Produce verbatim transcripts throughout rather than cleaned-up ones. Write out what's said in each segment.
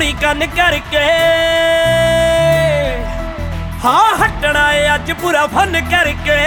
सुनी कन करके हाँ हटना है अज पूरा फन करके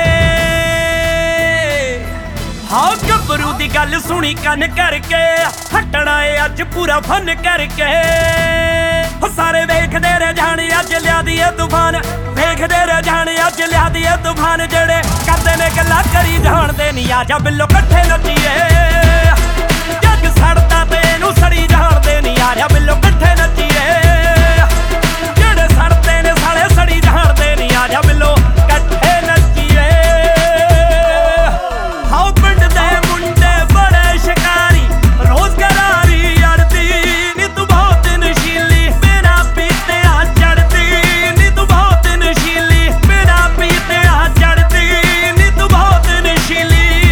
हाँ गबरू दी गल सुनी कन करके हटना है अज पूरा फन करके सारे वेखदे रह जाने अज लिया दी तूफान वेखदे रह जाने अज लिया दी तूफान जेड़े करदे ने गल्लां करी जाणदे नी आजा बिल्लो कट्ठे नच्चीए जग सड़दा ते इनू सड़ी जाणदे नी आजा बिल्लो कट्ठे नच्चीए जेड़े सड़दे ने साले सड़ी जाणदे नी आजा बिल्लो कट्ठे नच्चीए हाँ पिंड दे मुंडे बड़े शिकारी रोज करारी अड़दी नी तू बहुत नशीली बिना पीते आ चढ़दी नी तू बहुत नशीली बिना पीते आ चढ़दी नी तू बहुत नशीली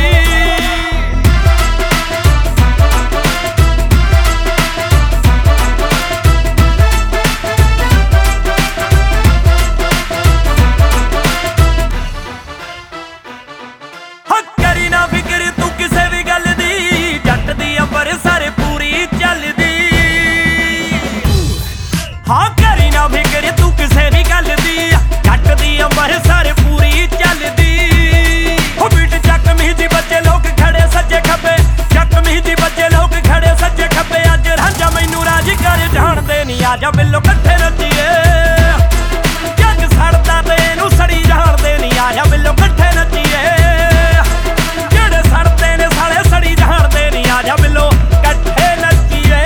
हाँ करी ना फिकर तू किसे भी गल दी जट दी अंबरसर पूरी चलदी हो बीट चक मीजी बच्चे लोग खड़े सज्जे खब्बे चक मीजी बच्चे लोग खड़े सज्जे खब्बे अज रांझा मैनू राजी कर जाणदे नी आजा बिल्लो कट्ठे नच्चीए जग सड़दा ते इनू सड़ी जाणदे नी आजा बिल्लो कट्ठे नच्चीए जेड़े सड़दे ने साले सड़ी जाणदे नी आजा बिल्लो कट्ठे नच्चीए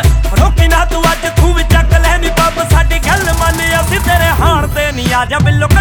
आजा बिल्लो